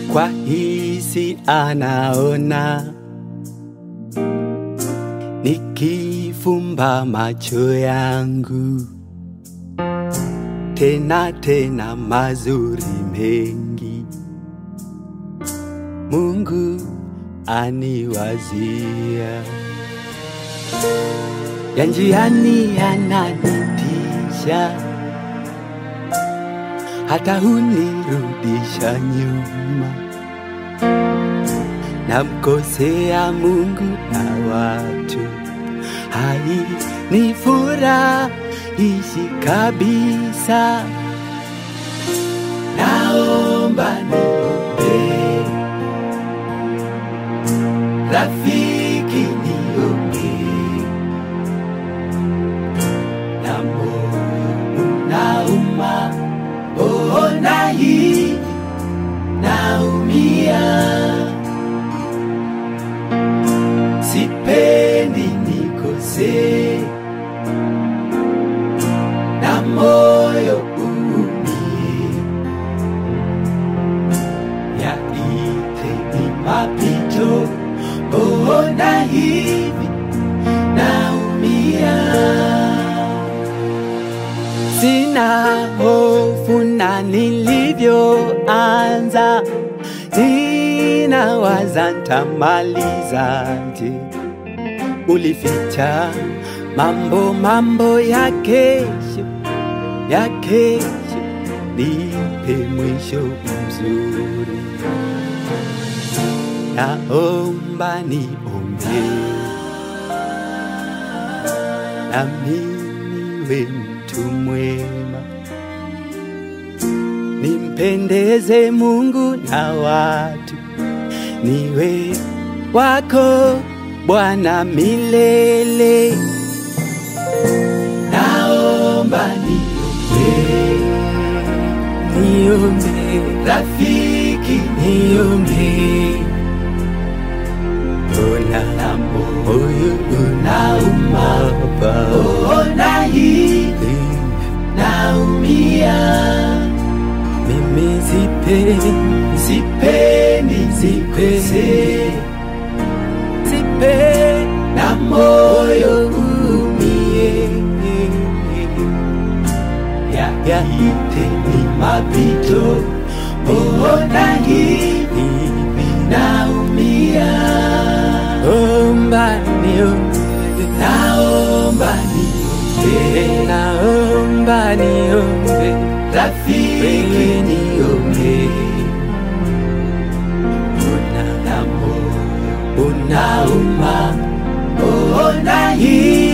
kwa hisi anaona, nikifumba macho yangu tena tena mazuri mengi Mungu aniwazia. Ya njiani yananitisha, hata hunirudisha nyuma. Namkosea Mungu na watu, hainifurahishi kabisa. Naomba niombe, rafiki niombe, na moyo unauma, ona hii naumia. Sipendi nikose, na moyo uumie. Yaite ni mapito, ona hivi naumia. Sina hofu na nilivyoanza, ninawaza nitamalizaje. Ulificha mambo ya kesho, nipe mwisho mzuri. Naomba niombe, nami niwe mtu mwema, nimpendeze Mungu na watu, niwe wako Bwana milele. Naomba niombe, rafiki niombe, ona na moyo unauma, ona hivi naumia. Mimi sipendi na moyo umie. Yaite ni mapito, ona hivi naumia. Naomba niombe, rafiki niombe, ona na moyo unauma, ona hivi